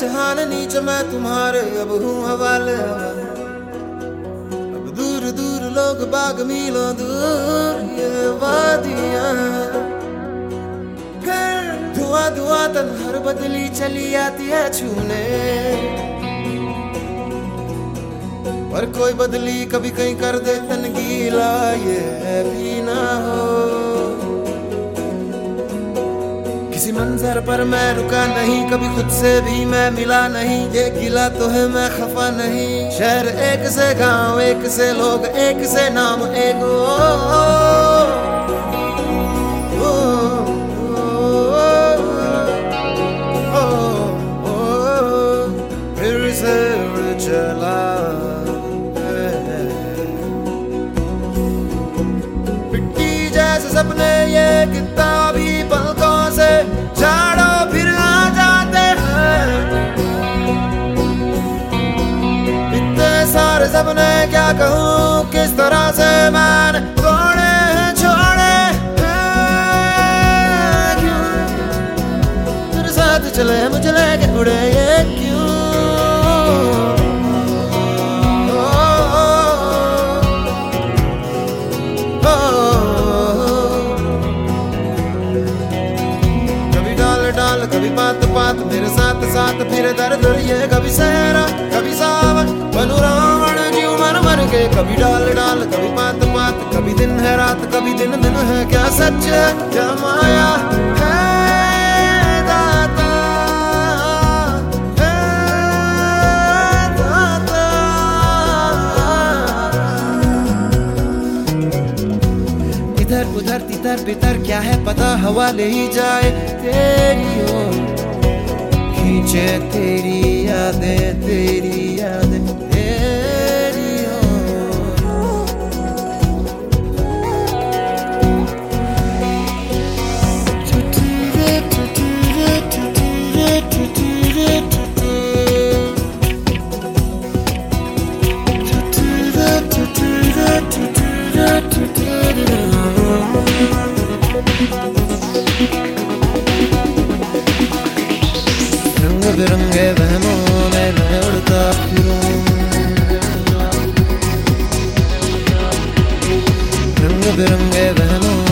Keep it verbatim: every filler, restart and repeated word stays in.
जहान नीच मैं तुम्हारे अब हूँ हवाले। अब दूर दूर लोग बाग मीलों दूर ये वादियाँ, फिर धुआं धुआं तन्हार बदली चली आती है छूने। पर कोई बदली कभी कहीं कर दे तन गीला, ये भी ना हो। किसी मंजर पर मैं रुका नहीं, कभी खुद से भी मैं मिला नहीं। ये गिला तो है मैं खफा नहीं। शहर एक से गांव एक से लोग एक से नाम एक ओ, ओ, ओ, ओ, ओ, ओ, फिर से उड़ चला सपने ये किताबी पलकों से झाड़ो फिर आ जाते हैं। इतने सारे सपने क्या कहूँ किस तरह से मैंने तोड़े हैं छोड़े हैं। क्यों तेरे साथ चले मुझे लेके उड़े ये क्यों। कभी बात बात मेरे साथ साथ फिर दर दर ये कभी सहरा कभी सावन बनू रावण जीव मर मर के। कभी डाल डाल कभी बात बात, कभी दिन है रात कभी दिन दिन है। क्या सच है क्या माया है दाता, है दाता। इधर उधर तितर बितर क्या है पता, हवा ले ही जाए तेरी ओर। खींचे तेरी यादें तेरी यादें तेरी ओर। रंग बिरंगे वहमों में मैं उड़ता फिरूं, रंग बिरंगे वहमों